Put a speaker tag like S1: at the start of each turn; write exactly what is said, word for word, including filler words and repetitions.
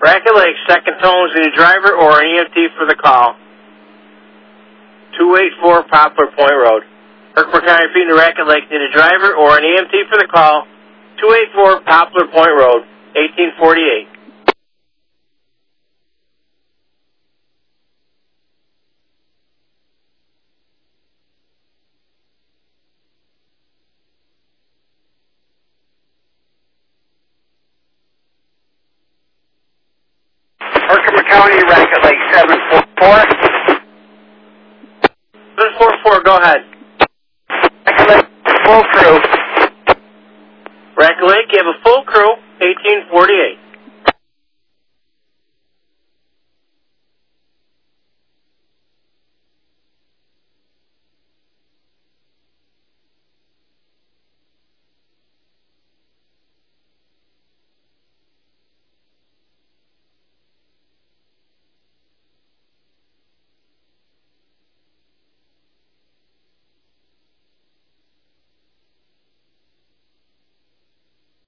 S1: Racket Lake, second tones, need a driver or an E M T for the call. two eighty-four Poplar Point Road. Herkimer County feeding to Racket Lake, need a driver or an E M T for the call. two eighty-four Poplar Point Road, eighteen forty-eight.
S2: Herkimer County, Racket Lake, seven four four.
S1: seven four four, go ahead.
S2: Racket Lake, full crew.
S1: Racket Lake, you have a full crew, eighteen forty-eight.